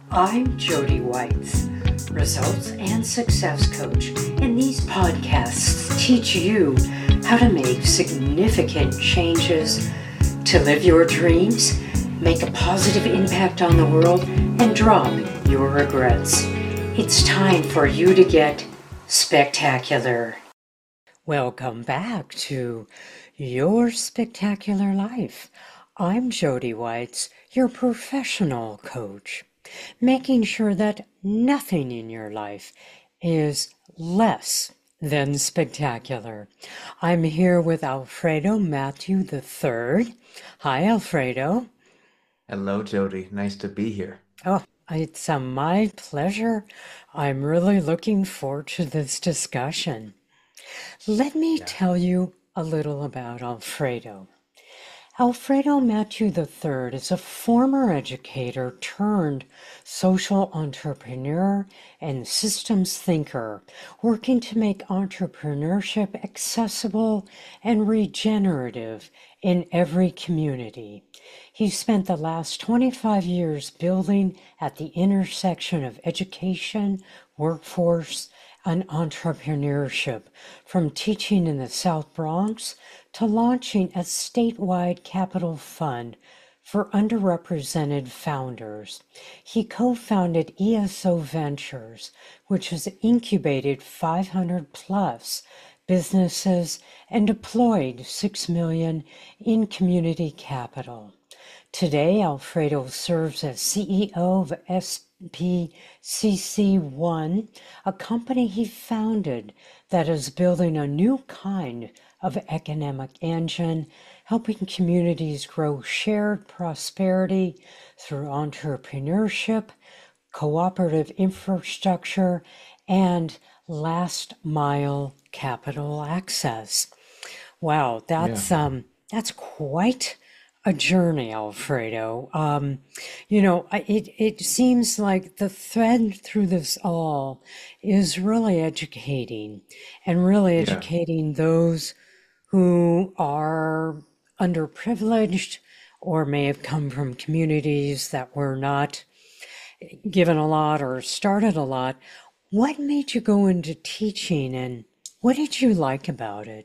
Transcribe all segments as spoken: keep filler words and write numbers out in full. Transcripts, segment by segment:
I'm Jody Whites, results and success coach, and these podcasts teach you how to make significant changes to live your dreams, make a positive impact on the world, and drop your regrets. It's time for you to get spectacular. Welcome back to Your Spectacular Life. I'm Jody Whites, your professional coach, making sure that nothing in your life is less than spectacular. I'm here with Alfredo Matthew the third. Hi, Alfredo. Hello, Jody. Nice to be here. Oh, it's uh, my pleasure. I'm really looking forward to this discussion. Let me Yeah. tell you a little about Alfredo. Alfredo Matthew the third is a former educator turned social entrepreneur and systems thinker, working to make entrepreneurship accessible and regenerative in every community. He spent the last twenty-five years building at the intersection of education, workforce, and entrepreneurship, from teaching in the South Bronx to launching a statewide capital fund for underrepresented founders. He co-founded E S O Ventures, which has incubated five hundred plus businesses and deployed six million dollars in community capital. Today, Alfredo serves as C E O of S P C C one, a company he founded that is building a new kind of economic engine, helping communities grow shared prosperity through entrepreneurship, cooperative infrastructure, and last mile capital access. Wow, Yeah. that's um that's quite a journey, Alfredo. Um, you know, I- it it seems like the thread through this all is really educating, and really Yeah. educating those who are underprivileged or may have come from communities that were not given a lot or started a lot. What made you go into teaching, and what did you like about it?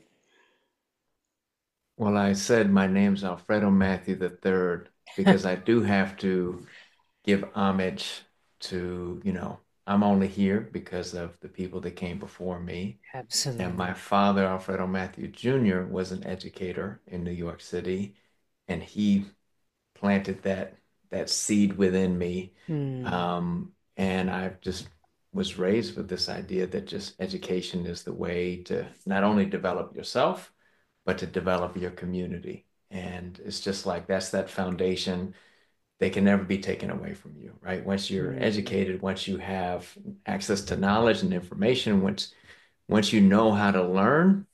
Well, I said my name's Alfredo Matthew the third because I do have to give homage to, you know, I'm only here because of the people that came before me. And my Absolutely. father, Alfredo Matthew Junior, was an educator in New York City, and he planted that that seed within me. Hmm. Um, and I just was raised with this idea that just education is the way to not only develop yourself, but to develop your community. And it's just like that's that foundation. They can never be taken away from you, right? Once you're Hmm. educated, once you have access to knowledge and information, once once you know how to learn,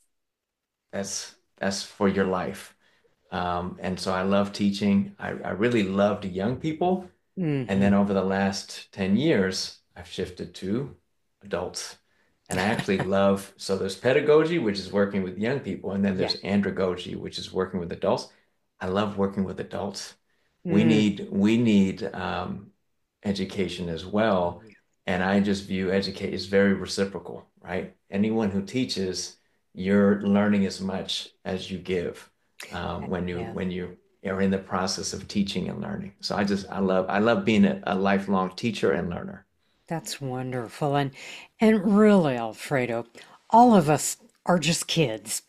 that's that's for your life. Um, and so I love teaching. I, I really loved young people. And then Hmm. over the last ten years, I've shifted to adults. And I actually love, so there's pedagogy, which is working with young people, and then Yeah. there's andragogy, which is working with adults. I love working with adults. We Mm. need we need um, education as well. And I just view educate is very reciprocal, right? Anyone who teaches, you're learning as much as you give um, when you Yeah, when you are in the process of teaching and learning. So I just I love I love being a, a lifelong teacher and learner. that's wonderful. And and really, Alfredo, all of us are just kids.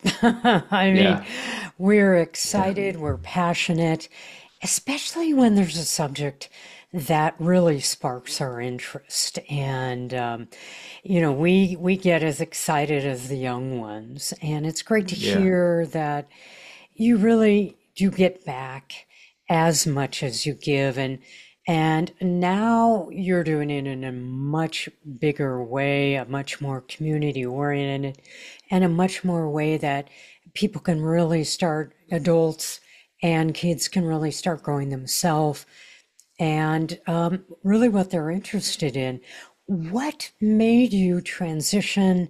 I mean, Yeah, we're yeah, excited, we're passionate, especially when there's a subject that really sparks our interest. And um, you know, we we get as excited as the young ones. And it's great to yeah, hear that you really do get back as much as you give, and and now you're doing it in a much bigger way, a much more community oriented, and a much more way that people can really start, adults and kids can really start growing themselves and um, really what they're interested in. What made you transition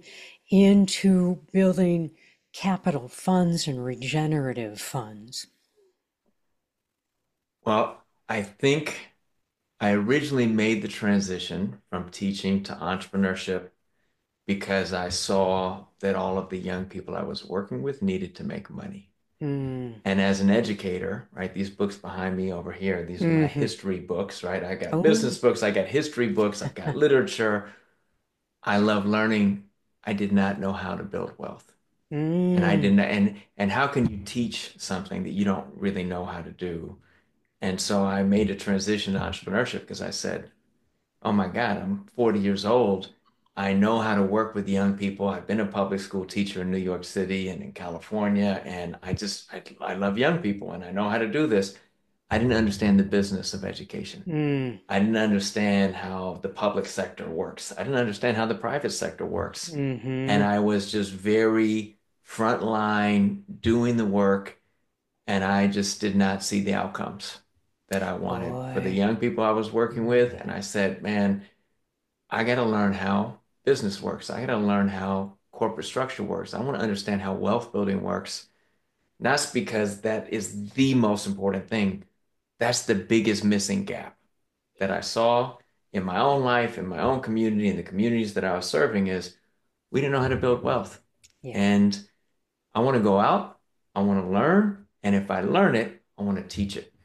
into building capital funds and regenerative funds? Well, I think. I originally made the transition from teaching to entrepreneurship because I saw that all of the young people I was working with needed to make money. Mm. And as an educator, right, these books behind me over here, these are my Hmm. history books, right? I got Oh. business books, I got history books, I got literature. I love learning. I did not know how to build wealth. And I Mm. didn't, and and how can you teach something that you don't really know how to do? And so I made a transition to entrepreneurship because I said, oh my God, I'm forty years old. I know how to work with young people. I've been a public school teacher in New York City and in California, and I just I, I love young people and I know how to do this. I didn't understand the business of education. Mm. I didn't understand how the public sector works. I didn't understand how the private sector works. And Hmm. I was just very frontline doing the work, and I just did not see the outcomes that I wanted for the Boy. young people I was working with. Yeah. And I said, man, I got to learn how business works. I got to learn how corporate structure works. I want to understand how wealth building works. Not because that is the most important thing. That's the biggest missing gap that I saw in my own life, in my own community, in the communities that I was serving is we didn't know how to build wealth. Yeah. And I want to go out, I want to learn, and if I learn it, I want to teach it.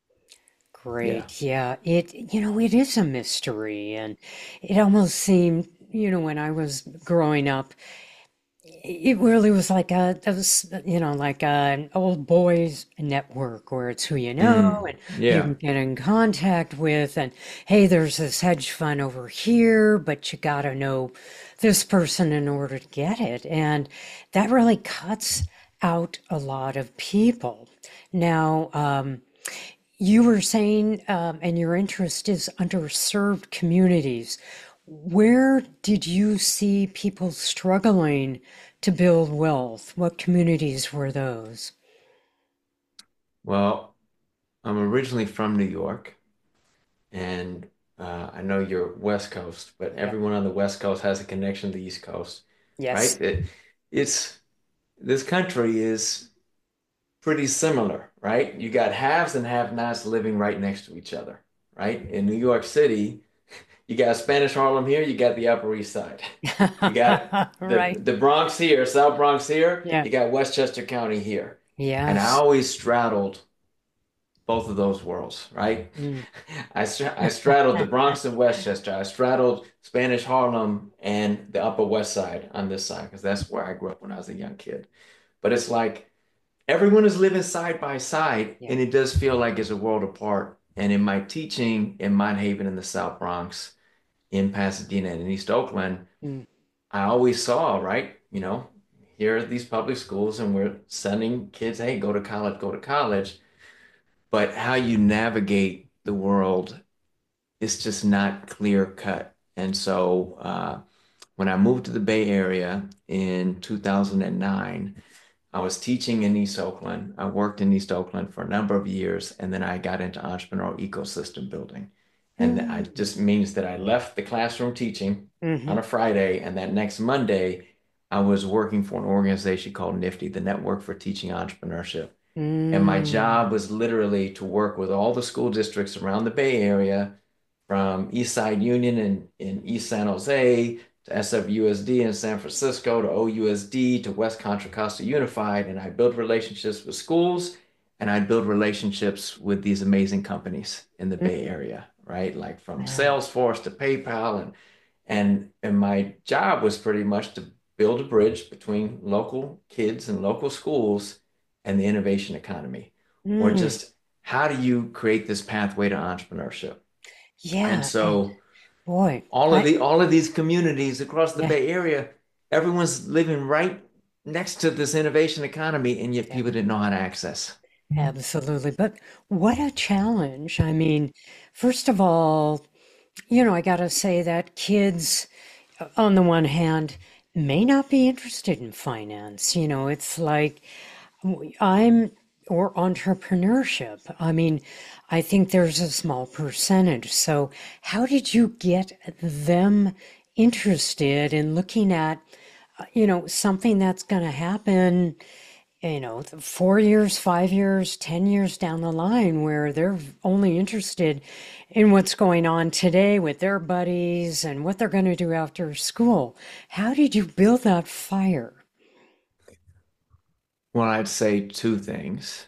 Yeah. Great. Yeah. It, you know, it is a mystery. And it almost seemed, you know, when I was growing up, it really was like a, it was, you know, like an old boys network where it's who you know Mm, and you can yeah. get in contact with. And hey, there's this hedge fund over here, but you got to know this person in order to get it. And that really cuts out a lot of people. Now, um, you were saying, um, and your interest is underserved communities. Where did you see people struggling to build wealth? What communities were those? Well, I'm originally from New York, and uh, I know you're West Coast, but Yeah. everyone on the West Coast has a connection to the East Coast, Yes. right? It, it's this country is pretty similar, right? You got haves and have-nots living right next to each other, right? In New York City, you got Spanish Harlem here, you got the Upper East Side. You got the Right. the Bronx here, South Bronx here, Yeah. you got Westchester County here. And I Yes. always straddled both of those worlds, right? Mm. I str I straddled the Bronx and Westchester. I straddled Spanish Harlem and the Upper West Side on this side because that's where I grew up when I was a young kid. But it's like everyone is living side by side, Yeah. and it does feel like it's a world apart. And in my teaching in Mott Haven in the South Bronx, in Pasadena and in East Oakland, Mm. I always saw, right, you know, here are these public schools, and we're sending kids, hey, go to college, go to college. But how you navigate the world is just not clear cut. And so uh, when I moved to the Bay Area in two thousand nine, I was teaching in East Oakland. I worked in East Oakland for a number of years, and then I got into entrepreneurial ecosystem building. And I Mm. just means that I left the classroom teaching on Hmm. a Friday, and that next Monday, I was working for an organization called NIFTY, the Network for Teaching Entrepreneurship. And my Mm. job was literally to work with all the school districts around the Bay Area, from East Side Union in, in East San Jose to S F U S D in San Francisco to O U S D to West Contra Costa Unified. And I build relationships with schools, and I build relationships with these amazing companies in the Bay Mm. Area, right? Like from Wow. Salesforce to PayPal. And and and my job was pretty much to build a bridge between local kids and local schools and the innovation economy, or Mm. just how do you create this pathway to entrepreneurship? And Yeah. And so boy, all of I, the all of these communities across the yeah. Bay Area, everyone's living right next to this innovation economy, and yet Yeah. people didn't know how to access. Absolutely. But what a challenge. I mean, first of all, you know, I got to say that kids, on the one hand, may not be interested in finance. You know, it's like I'm, or entrepreneurship. I mean, I think there's a small percentage. So, how did you get them interested in looking at, uh, you know, something that's going to happen you know, four years, five years, ten years down the line where they're only interested in what's going on today with their buddies and what they're going to do after school. How did you build that fire? Well, I'd say two things.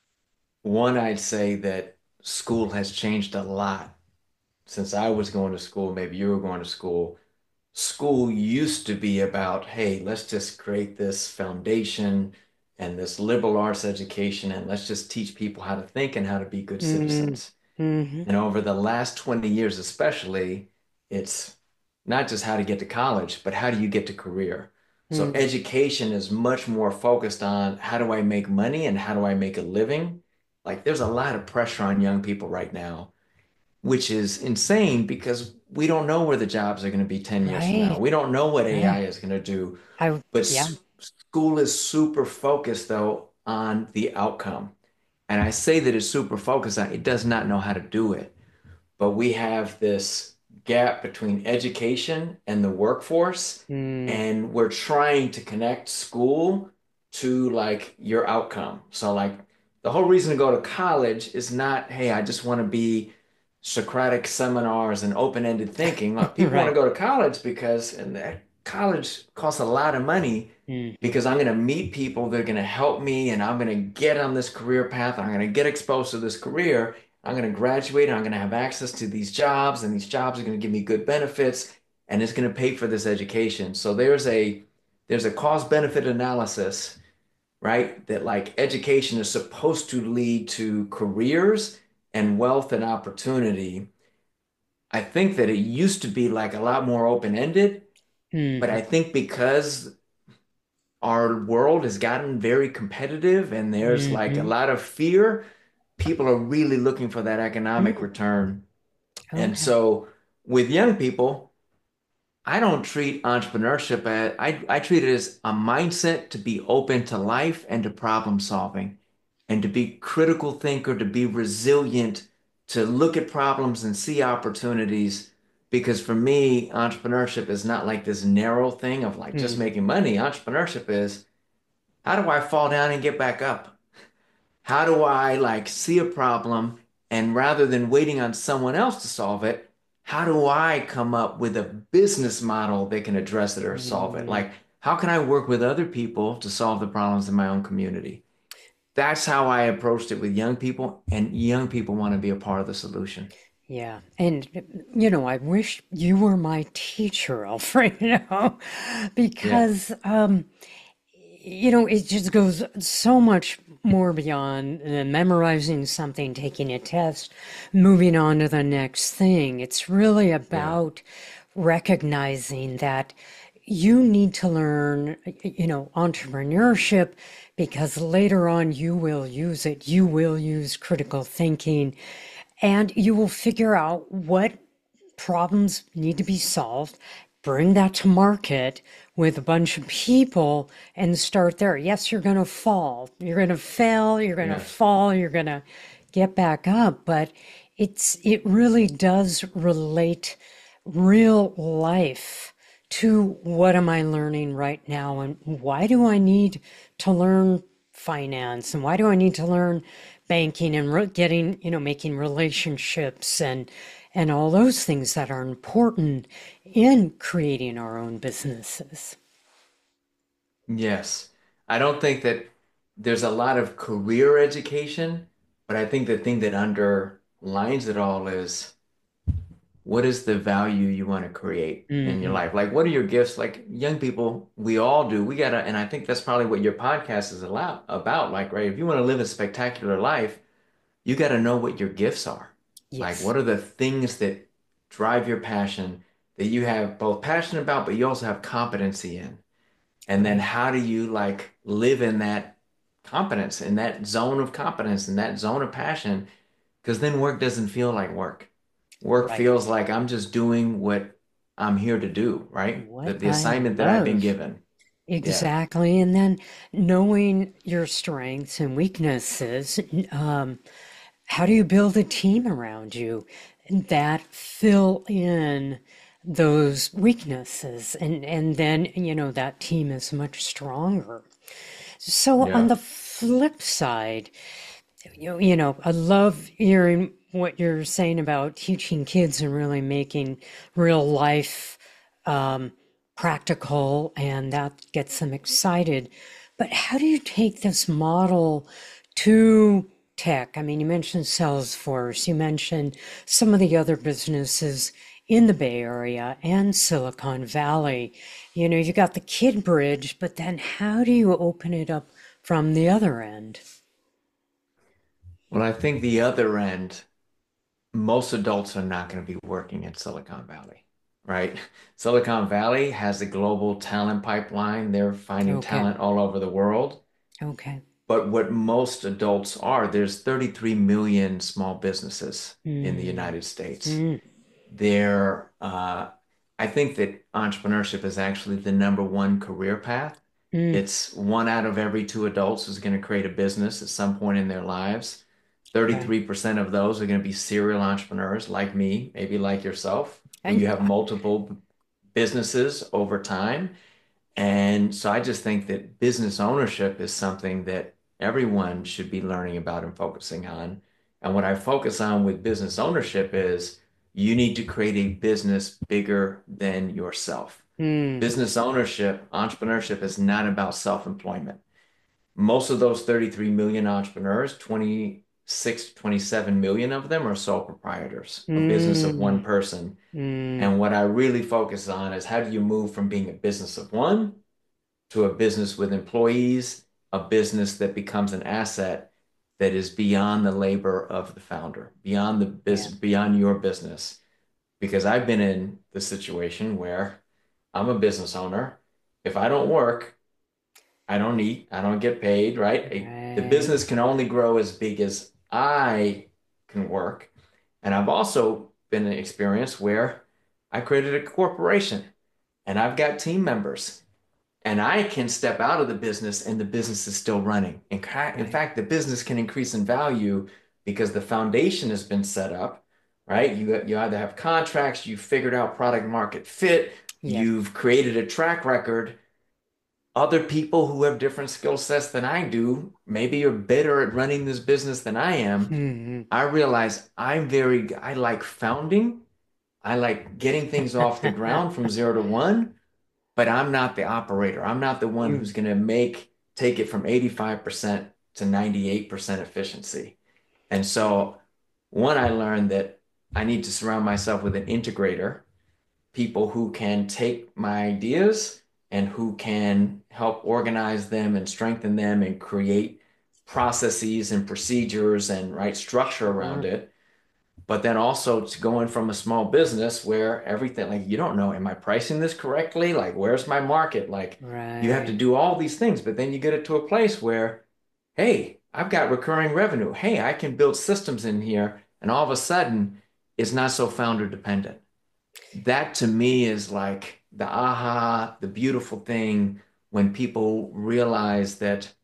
One, I'd say that school has changed a lot since I was going to school, maybe you were going to school. School used to be about, hey, let's just create this foundation and this liberal arts education, and let's just teach people how to think and how to be good Mm, citizens. hmm. And over the last twenty years, especially, it's not just how to get to college, but how do you get to career? So Mm, education is much more focused on how do I make money and how do I make a living? Like there's a lot of pressure on young people right now, which is insane because we don't know where the jobs are going to be ten years from now. right, We don't know what A I right. is going to do. I, But yeah. s- school is super focused though on the outcome. And I say that it's super focused on it does not know how to do it. But we have this gap between education and the workforce, Mm, and we're trying to connect school to like your outcome. So like the whole reason to go to college is not, hey, I just want to be Socratic seminars and open-ended thinking. Like, people want to right. go to college because and that college costs a lot of money Hmm. because I'm going to meet people that are going to help me and I'm going to get on this career path. I'm going to get exposed to this career. I'm going to graduate and I'm going to have access to these jobs, and these jobs are going to give me good benefits, and it's going to pay for this education. So there's a there's a cost benefit analysis, right? That like education is supposed to lead to careers and wealth and opportunity. I think that it used to be like a lot more open-ended, but Hmm. I think because our world has gotten very competitive and there's like a Hmm. lot of fear, people are really looking for that economic Mm, return. And okay. so with young people, I don't treat entrepreneurship as I, I treat it as a mindset to be open to life and to problem solving and to be critical thinker, to be resilient, to look at problems and see opportunities. Because for me, entrepreneurship is not like this narrow thing of like just Hmm. making money. Entrepreneurship is how do I fall down and get back up? How do I like see a problem and rather than waiting on someone else to solve it, how do I come up with a business model that can address it or solve it? Mm, Like, how can I work with other people to solve the problems in my own community? That's how I approached it with young people, and young people want to be a part of the solution. yeah. And, you know, I wish you were my teacher, Alfredo, Yeah. because, um, you know, it just goes so much more beyond uh, memorizing something, taking a test, moving on to the next thing. It's really Yeah. about recognizing that you need to learn, you know, entrepreneurship because later on you will use it. You will use critical thinking and you will figure out what problems need to be solved, bring that to market with a bunch of people and start there. Yes, you're going to fall. You're going to fail, you're going to Yes. fall, you're going to get back up, but it's it really does relate real life to what am I learning right now and why do I need to learn finance and why do I need to learn banking and re- getting, you know, making relationships and and all those things that are important in creating our own businesses. Yes. I don't think that there's a lot of career education, but I think the thing that underlines it all is what is the value you want to create in your Hmm. life? Like, what are your gifts? Like young people, we all do. We gotta, and I think that's probably what your podcast is a lot about. Like, right, if you want to live a spectacular life, you got to know what your gifts are. Like, Yes. what are the things that drive your passion that you have both passion about, but you also have competency in? And then Right. how do you like live in that competence, in that zone of competence, in that zone of passion? Because then work doesn't feel like work. Work Right. feels like I'm just doing what I'm here to do, right? The What the I assignment that I've been love. given. Yeah. Exactly. And then knowing your strengths and weaknesses, um, how do you build a team around you that fill in those weaknesses? And, and then, you know, that team is much stronger. So on Yeah. the flip side, you, you know, I love hearing what you're saying about teaching kids and really making real life um, practical, and that gets them excited. But how do you take this model to tech? I mean, you mentioned Salesforce, you mentioned some of the other businesses in the Bay Area and Silicon Valley. You know, you got the kid bridge, but then how do you open it up from the other end? Well, I think the other end, most adults are not going to be working in Silicon Valley, right? Silicon Valley has a global talent pipeline. They're finding Okay, talent all over the world. okay. But what most adults are, there's thirty-three million small businesses in the Mm, United States. mm, There, uh, I think that entrepreneurship is actually the number one career path. mm. It's one out of every two adults is going to create a business at some point in their lives. Right. thirty-three percent of those are going to be serial entrepreneurs like me, maybe like yourself, where you And have multiple businesses over time. And so I just think that business ownership is something that everyone should be learning about and focusing on. And what I focus on with business ownership is you need to create a business bigger than yourself. mm, Business ownership, entrepreneurship is not about self-employment. Most of those thirty-three million entrepreneurs, twenty-six, twenty-seven million of them are sole proprietors, a business of one mm, person. mm. And what I really focus on is how do you move from being a business of one to a business with employees, a business that becomes an asset that is beyond the labor of the founder, beyond the Yeah. business, beyond your business. Because I've been in the situation where I'm a business owner. If I don't work, I don't eat, I don't get paid, right? The Right. business can only grow as big as I can work. And I've also been in an experience where I created a corporation and I've got team members and I can step out of the business and the business is still running. In, in Right. fact, the business can increase in value because the foundation has been set up, right? You, you either have contracts, you've figured out product market fit, Yep. you've created a track record. Other people who have different skill sets than I do, maybe you're better at running this business than I am. Mm. I realize I'm very, I like founding. I like getting things off the ground from zero to one, but I'm not the operator. I'm not the one Mm. who's going to make take it from eighty-five percent to ninety-eight percent efficiency. And so, one, I learned that I need to surround myself with an integrator, people who can take my ideas and who can help organize them and strengthen them and create processes and procedures and right structure around Sure. it, but then also to go in from a small business where everything, like, you don't know, am I pricing this correctly? Like, where's my market? Like, you have to Right. do all these things, but then you get it to a place where, hey, I've got recurring revenue. Hey, I can build systems in here. And all of a sudden, it's not so founder dependent. That to me is like the aha, the beautiful thing when people realize that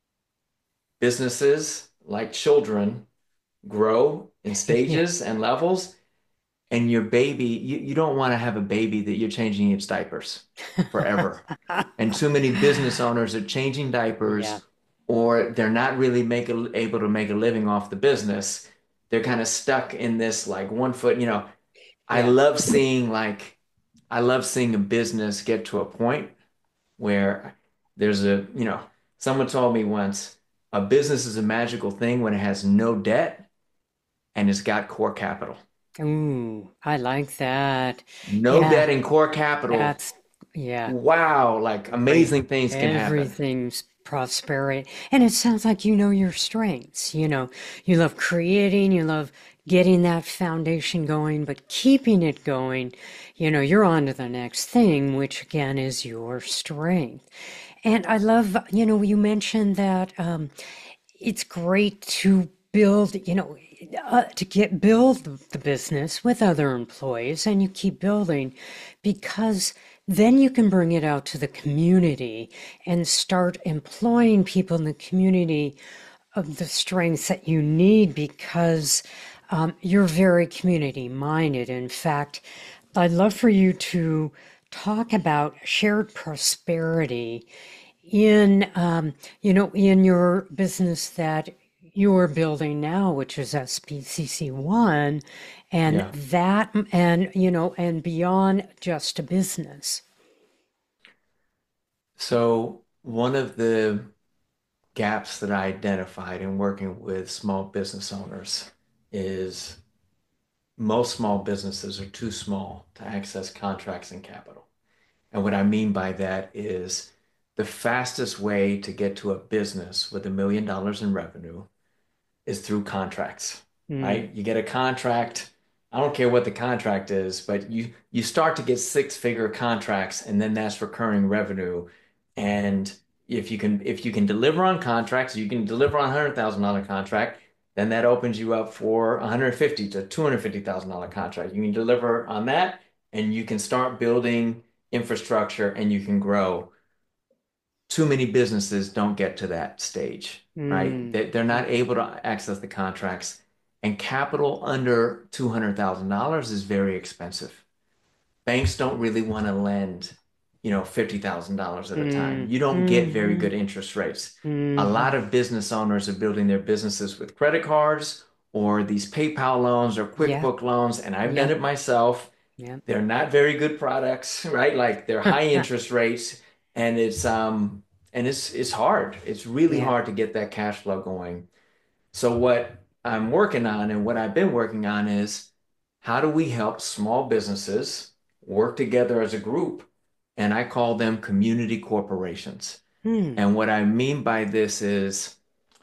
businesses, like children, grow in Yeah. stages and levels. And your baby, you, you don't want to have a baby that you're changing its diapers forever. And too many business owners are changing Yeah. diapers or they're not really make a, able to make a living off the business. They're kind of stuck in this like one foot, you know. I Yeah. love seeing like I love seeing a business get to a point where there's a, you know, someone told me once, a business is a magical thing when it has no debt and it's got core capital. Ooh, I like that. No Yeah, debt and core capital. that's yeah, Wow, like great. amazing things can happen. Everything's prosperity. And it sounds like you know your strengths. You know, you love creating, you love getting that foundation going, but keeping it going, you know, you're on to the next thing, which again is your strength. And I love, you know, you mentioned that um, it's great to build, you know, uh, to get build the business with other employees and you keep building because then you can bring it out to the community and start employing people in the community of the strengths that you need because um, you're very community minded. In fact, I'd love for you to talk about shared prosperity in um, you know, in your business that you're building now, which is S P C C one, and Yeah. that, and you know, and beyond just a business. So one of the gaps that I identified in working with small business owners is most small businesses are too small to access contracts and capital. And what I mean by that is the fastest way to get to a business with a million dollars in revenue is through contracts, Mm, right? You get a contract. I don't care what the contract is, but you you start to get six-figure contracts, and then that's recurring revenue. And if you can if you can deliver on contracts, you can deliver on a hundred thousand dollar contract, then that opens you up for a hundred fifty to two hundred fifty thousand dollar contract. You can deliver on that, and you can start building infrastructure, and you can grow. Too many businesses don't get to that stage, right? mm, They, they're not able to access the contracts, and capital under two hundred thousand dollars is very expensive. Banks don't really want to lend, you know, fifty thousand dollars at a time. mm, You don't get very mm-hmm, good interest rates. A mm-hmm. lot of business owners are building their businesses with credit cards or these PayPal loans or Yeah, QuickBook loans, and I've done yeah, it myself. yeah. They're not very good products, right? Like they're high interest rates, and it's um and it's it's hard. It's really Yeah, hard to get that cash flow going. So what I'm working on and what I've been working on is how do we help small businesses work together as a group? And I call them community corporations. mm, And what I mean by this is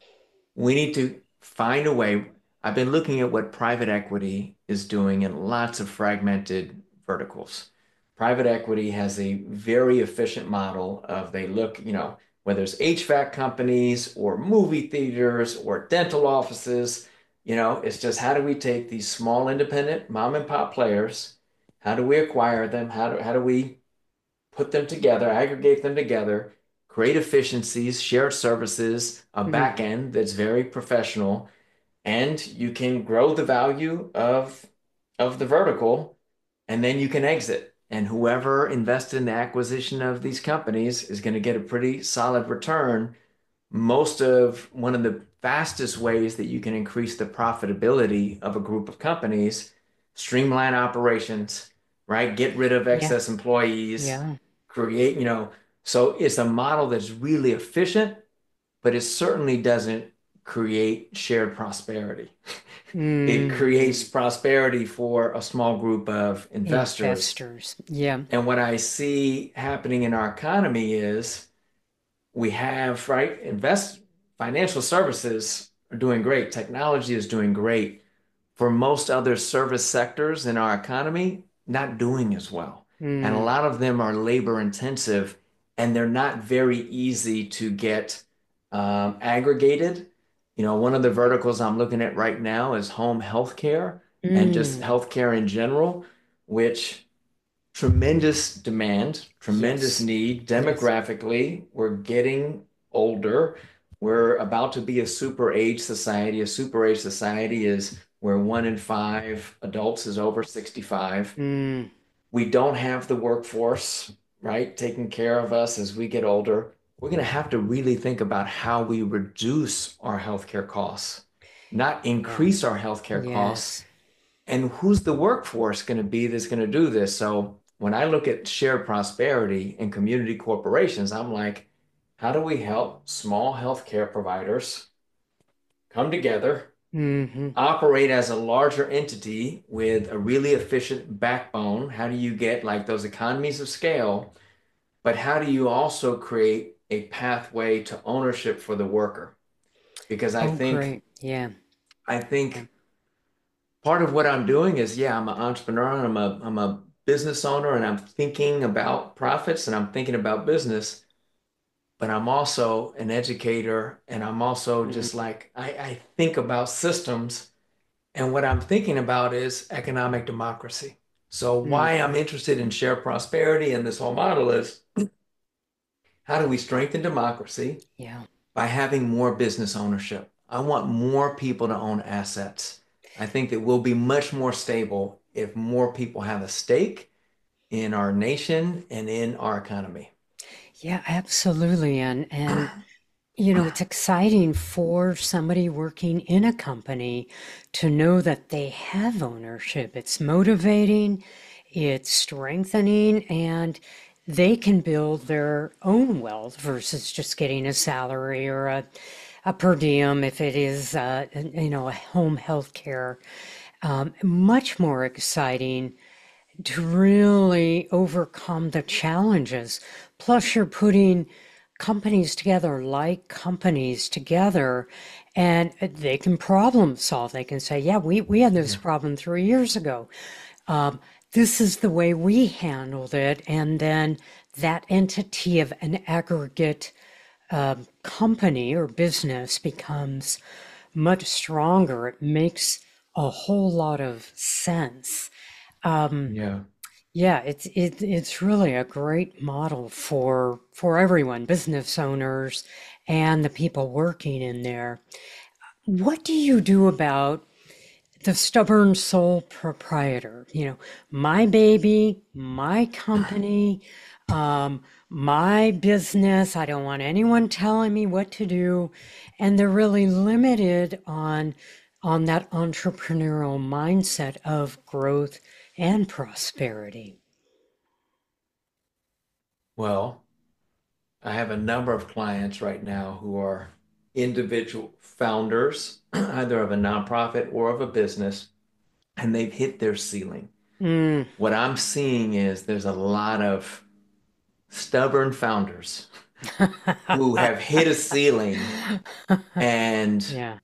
we need to find a way. I've been looking at what private equity is doing in lots of fragmented verticals. Private equity has a very efficient model of they look, you know, whether it's H V A C companies or movie theaters or dental offices, you know, it's just how do we take these small independent mom and pop players? How do we acquire them? How do, how do we put them together, aggregate them together, create efficiencies, shared services, a back mm. end that's very professional, and you can grow the value of of the vertical, and then you can exit. And whoever invested in the acquisition of these companies is going to get a pretty solid return. Most of one of the fastest ways that you can increase the profitability of a group of companies, streamline operations, right? Get rid of Yeah, excess employees, yeah. create, you know, so it's a model that's really efficient, but it certainly doesn't create shared prosperity. It creates Mm-hmm. prosperity for a small group of investors. Investors. Yeah. And what I see happening in our economy is we have, right, invest financial services are doing great. Technology is doing great. For most other service sectors in our economy, not doing as well. And a Mm. lot of them are labor intensive and they're not very easy to get um, aggregated. You know, one of the verticals I'm looking at right now is home healthcare and just Mm. healthcare in general, which tremendous demand, tremendous Yes. need Yes. demographically. We're getting older. We're about to be a super age society. A super age society is where one in five adults is over sixty-five. Mm. We don't have the workforce, right, taking care of us as we get older. We're going to have to really think about how we reduce our healthcare costs, not Yeah. increase our healthcare costs, Yes. and who's the workforce going to be that's going to do this? So when I look at shared prosperity and community corporations, I'm like, how do we help small healthcare providers come together, Mm-hmm. operate as a larger entity with a really efficient backbone? How do you get like those economies of scale? But how do you also create a pathway to ownership for the worker? Because I Oh, think great. Yeah. I Yeah. think part of what I'm doing is, yeah, I'm an entrepreneur and I'm a I'm a business owner and I'm thinking about profits and I'm thinking about business, but I'm also an educator and I'm also Mm. just like I, I think about systems and what I'm thinking about is economic democracy. So why I'm Mm-hmm. interested in shared prosperity and this whole model is how do we strengthen democracy Yeah. by having more business ownership? I want more people to own assets. I think that we'll be much more stable if more people have a stake in our nation and in our economy. Yeah, absolutely. And and you know, it's exciting for somebody working in a company to know that they have ownership. It's motivating, it's strengthening, and they can build their own wealth versus just getting a salary or a, a per diem if it is, uh, you know, a home health care. Um, much more exciting to really overcome the challenges. Plus, you're putting companies together, like companies together, and they can problem solve. They can say, yeah, we, we had this Yeah. problem three years ago. Um, this is the way we handled it. And then that entity of an aggregate um, company or business becomes much stronger. It makes a whole lot of sense. Um, Yeah. yeah, it's it, it's really a great model for for everyone, business owners and the people working in there. What do you do about the stubborn sole proprietor? You know, my baby, my company, um, my business. I don't want anyone telling me what to do, and they're really limited on on that entrepreneurial mindset of growth and prosperity. Well, I have a number of clients right now who are individual founders, either of a nonprofit or of a business, and they've hit their ceiling. Mm. What I'm seeing is there's a lot of stubborn founders who have hit a ceiling, and Yeah.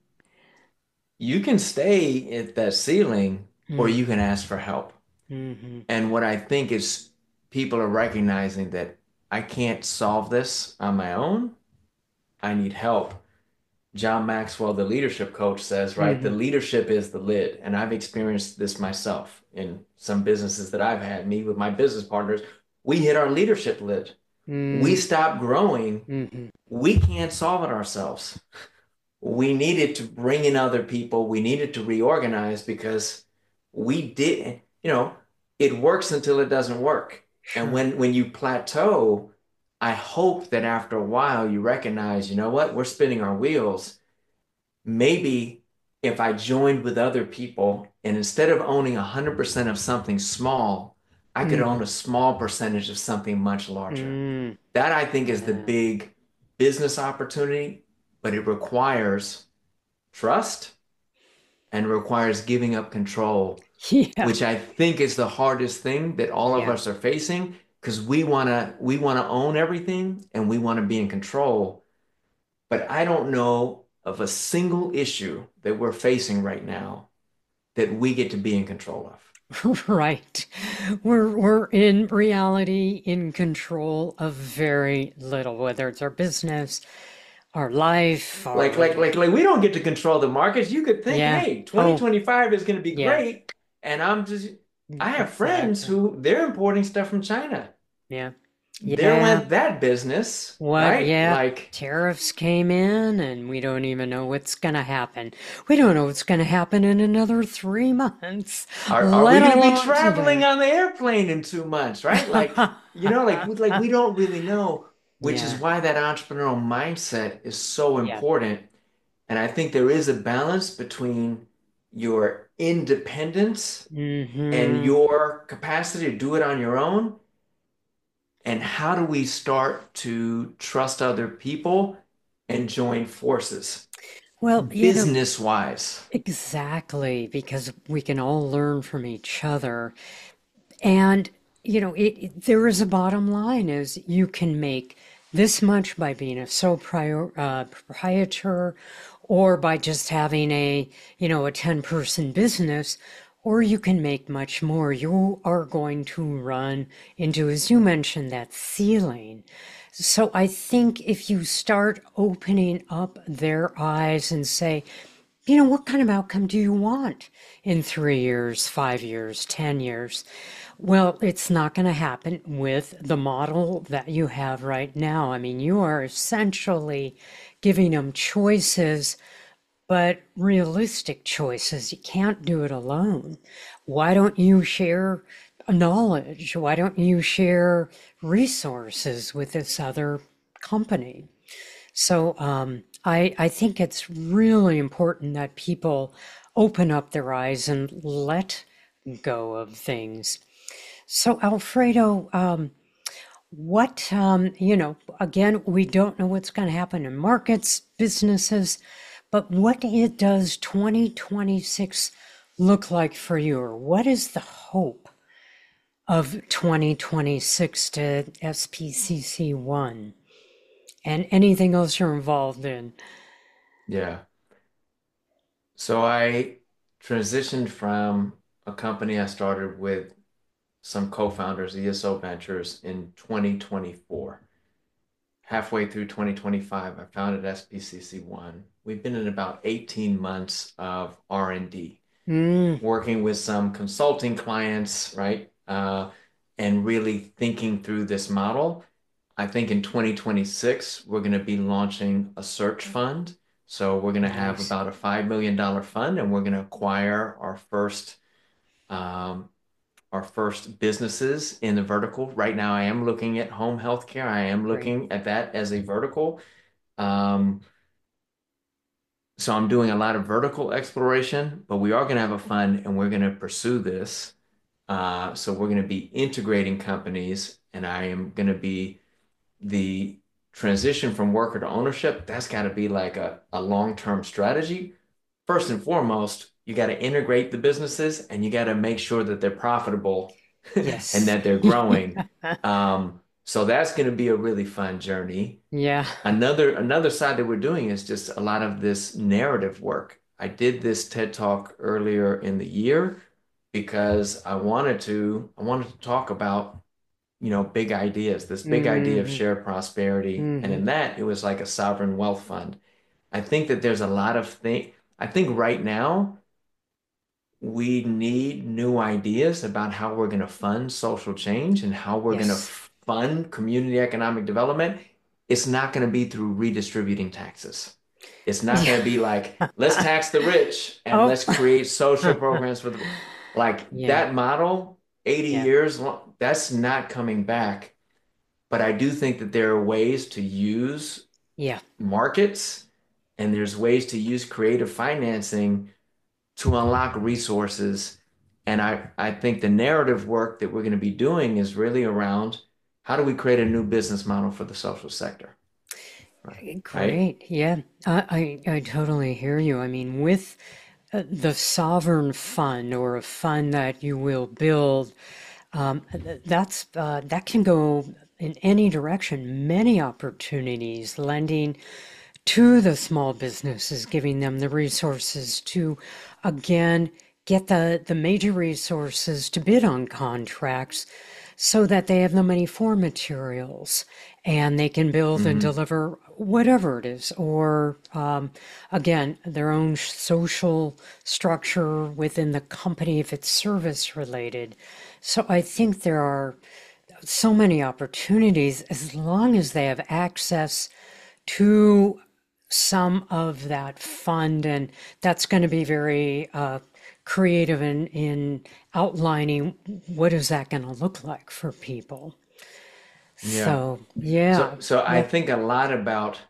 you can stay at that ceiling or Mm. you can ask for help. Hmm. And what I think is people are recognizing that I can't solve this on my own. I need help. John Maxwell, the leadership coach, says, right, the Hmm. leadership is the lid. And I've experienced this myself in some businesses that I've had, me with my business partners. We hit our leadership lid. We Mm. stop growing. Hmm. We can't solve it ourselves. We needed to bring in other people. We needed to reorganize because we did, you know, it works until it doesn't work. And Sure. when when you plateau, I hope that after a while you recognize, you know what, we're spinning our wheels. Maybe if I joined with other people and instead of owning one hundred percent of something small, I could Hmm. own a small percentage of something much larger. Mm. That I think is the Yeah. big business opportunity, but it requires trust and requires giving up control, Yeah. which I think is the hardest thing that all of Yeah. us are facing because we want to we want to own everything and we want to be in control. But I don't know of a single issue that we're facing right now that we get to be in control of. Right. We're we're in reality in control of very little, whether it's our business, our life, Like, our like, like, like we don't get to control the markets. You could think, yeah. hey, Oh, twenty twenty-five is going to be yeah. great. And I'm just, I have friends Exactly. who they're importing stuff from China. Yeah. There Yeah. went that business, What? right? Yeah. Like, Tariffs came in, and we don't even know what's going to happen. We don't know what's going to happen in another three months, are are we let going to be alone traveling today. on the airplane in two months, right? Like, you know, like we like we don't really know, which is Yeah. why that entrepreneurial mindset is so Yeah. important. And I think there is a balance between your independence and Hmm. your capacity to do it on your own. And how do we start to trust other people and join forces, Well, you know, business wise? exactly, because we can all learn from each other. And, you know, it, it- there is a bottom line is you can make this much by being a sole prior, uh, proprietor or by just having a, you know, a ten person business, or you can make much more. You are going to run into, as you mentioned, that ceiling. So I think if you start opening up their eyes and say, you know, what kind of outcome do you want in three years, five years, ten years? Well, it's not going to happen with the model that you have right now. I mean, you are essentially giving them choices, but realistic choices. You can't do it alone. Why don't you share knowledge? Why don't you share resources with this other company? So um, I, I think it's really important that people open up their eyes and let go of things. So, Alfredo, um, what, um, you know, again, we don't know what's going to happen in markets, businesses, but what it does twenty twenty-six look like for you? Or what is the hope of twenty twenty-six to S P C C one and anything else you're involved in? Yeah. So I transitioned from a company I started with some co-founders, E S O Ventures, in twenty twenty-four. Halfway through twenty twenty-five, I founded S P C C one. We've been in about eighteen months of R and D, Mm, working with some consulting clients, right? Uh, and really thinking through this model. I think in twenty twenty-six, we're going to be launching a search fund. So we're going to have nice. about a five million dollars fund, and we're going to acquire our first um, our first businesses in the vertical. Right now, I am looking at home healthcare. I am Great. looking at that as a vertical. Um, so I'm doing a lot of vertical exploration, but we are going to have a fund and we're going to pursue this. Uh, so we're going to be integrating companies, and I am going to be the transition from worker to ownership. That's got to be like a, a long-term strategy. First and foremost, you got to integrate the businesses and you got to make sure that they're profitable and Yes. that they're growing. Um, so that's going to be a really fun journey. Yeah. Another another side that we're doing is just a lot of this narrative work. I did this TED Talk earlier in the year because I wanted to I wanted to talk about, you know, big ideas, this big idea of Hmm. shared prosperity. And Hmm. in that, it was like a sovereign wealth fund. I think that there's a lot of things. I think right now we need new ideas about how we're going to fund social change and how we're going to Yes. fund community economic development. It's not going to be through redistributing taxes. It's not going Yeah. to be like, let's tax the rich and Oh. let's create social programs for the like Yeah. that model, eighty Yeah. years long, that's not coming back. But I do think that there are ways to use Yeah. markets and there's ways to use creative financing to unlock resources. And I, I think the narrative work that we're going to be doing is really around how do we create a new business model for the social sector, right? Great. Yeah. I, I, I totally hear you. I mean, with uh, the sovereign fund or a fund that you will build, um, th- that's uh, that can go in any direction. Many opportunities, lending to the small businesses, giving them the resources to, again, get the, the major resources to bid on contracts so that they have the money for materials and they can build and Hmm. deliver whatever it is, or um, again, their own social structure within the company if it's service related. So I think there are so many opportunities as long as they have access to some of that fund, and that's going to be very uh, creative in, in outlining what is that going to look like for people. Yeah. So, yeah, So, so I yep, think a lot about,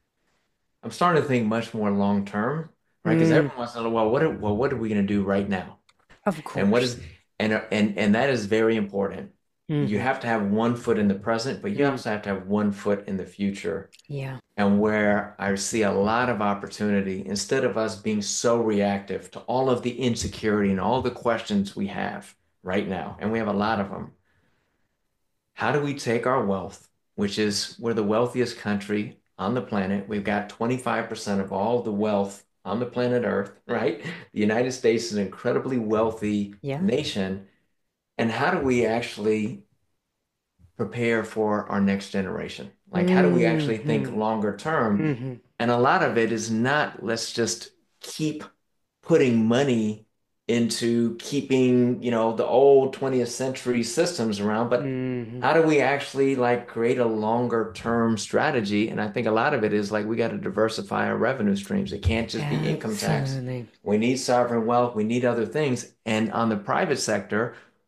I'm starting to think much more long term, right? Because mm, everyone wants to know, well, what are, well, what are we going to do right now? of And what course. is and and and that is very important. You Hmm. have to have one foot in the present, but you Mm, also have to have one foot in the future. yeah, And where I see a lot of opportunity, instead of us being so reactive to all of the insecurity and all the questions we have right now, and we have a lot of them, how do we take our wealth, which is we're the wealthiest country on the planet. We've got twenty-five percent of all the wealth on the planet Earth, right? The United States is an incredibly wealthy yeah. nation. And how do we actually prepare for our next generation? Like, how do we actually think Hmm. longer term? Hmm. And a lot of it is not, let's just keep putting money into keeping, you know, the old twentieth century systems around, but Hmm. how do we actually like create a longer term strategy? And I think a lot of it is like we got to diversify our revenue streams. It can't just be income tax. Absolutely. We need sovereign wealth. We need other things. And on the private sector,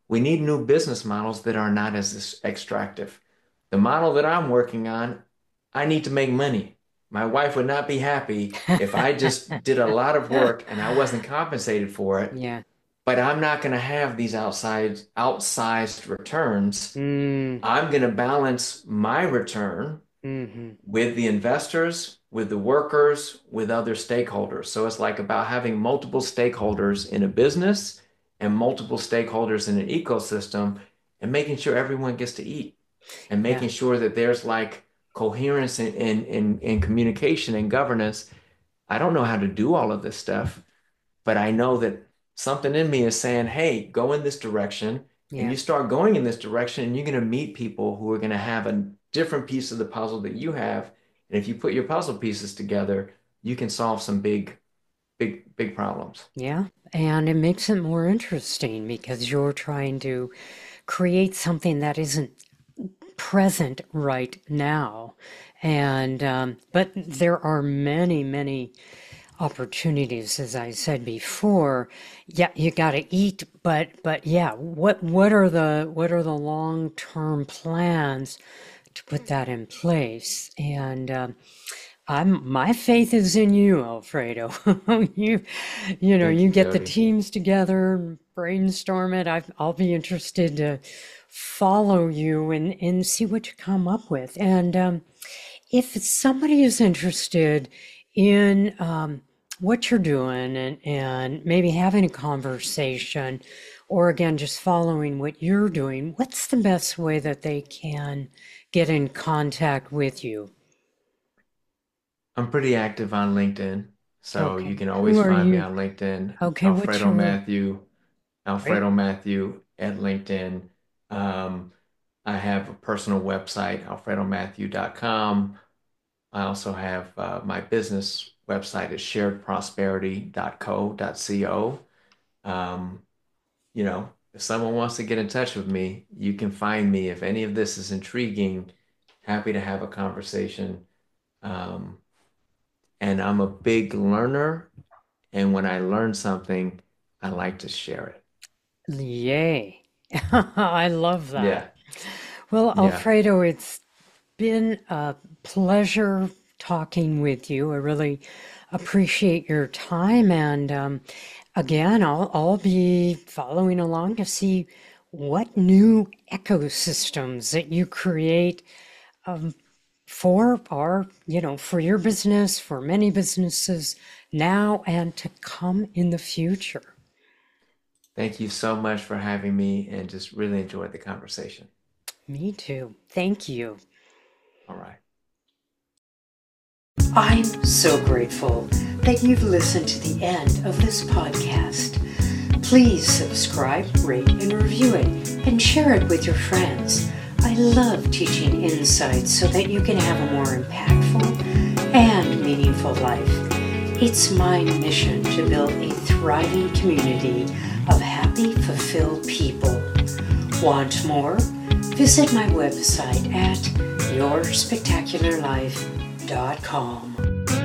we need new business models that are not as extractive. The model that I'm working on, I need to make money. My wife would not be happy if I just did a lot of work and I wasn't compensated for it. Yeah. But I'm not going to have these outside outsized returns. Mm. I'm going to balance my return Mm-hmm. with the investors, with the workers, with other stakeholders. So it's like about having multiple stakeholders in a business and multiple stakeholders in an ecosystem and making sure everyone gets to eat and Yeah. making sure that there's like coherence in, in, in, in communication and governance. I don't know how to do all of this stuff, but I know that something in me is saying, hey, go in this direction. And Yeah. you start going in this direction, and you're going to meet people who are going to have a different piece of the puzzle that you have. And if you put your puzzle pieces together, you can solve some big, big, big problems. Yeah. And it makes it more interesting because you're trying to create something that isn't present right now. And, um, but there are many, many opportunities, as I said before. Yeah, you got to eat, but, but yeah, what, what are the, what are the long-term plans to put that in place? And, um, I'm my faith is in you, Alfredo. You, you know, Thank you you, get the Jody. teams together, brainstorm it. I, I'll be interested to follow you and and see what you come up with. And um, if somebody is interested in um, what you're doing and and maybe having a conversation, or again just following what you're doing, what's the best way that they can get in contact with you? I'm pretty active on LinkedIn, so you Okay, can who always are find me you? on LinkedIn, Okay, what's Alfredo your Matthew, great? Alfredo Matthew at LinkedIn. Um, I have a personal website, alfredo matthew dot com. I also have uh, my business website is shared prosperity dot co dot co. Um, you know, if someone wants to get in touch with me, you can find me. If any of this is intriguing, happy to have a conversation. Um, and I'm a big learner, and when I learn something, I like to share it. Yay. I love that. Yeah, Well, yeah. Alfredo, it's been a pleasure talking with you. I really appreciate your time. And um, again, I'll, I'll be following along to see what new ecosystems that you create um, for our, you know, for your business, for many businesses now and to come in the future. Thank you so much for having me and just really enjoyed the conversation. Me too. Thank you. All right. I'm so grateful that you've listened to the end of this podcast. Please subscribe, rate, and review it, and share it with your friends. I love teaching insights so that you can have a more impactful and meaningful life. It's my mission to build a thriving community of happy, fulfilled people. Want more? Visit my website at your spectacular life dot com.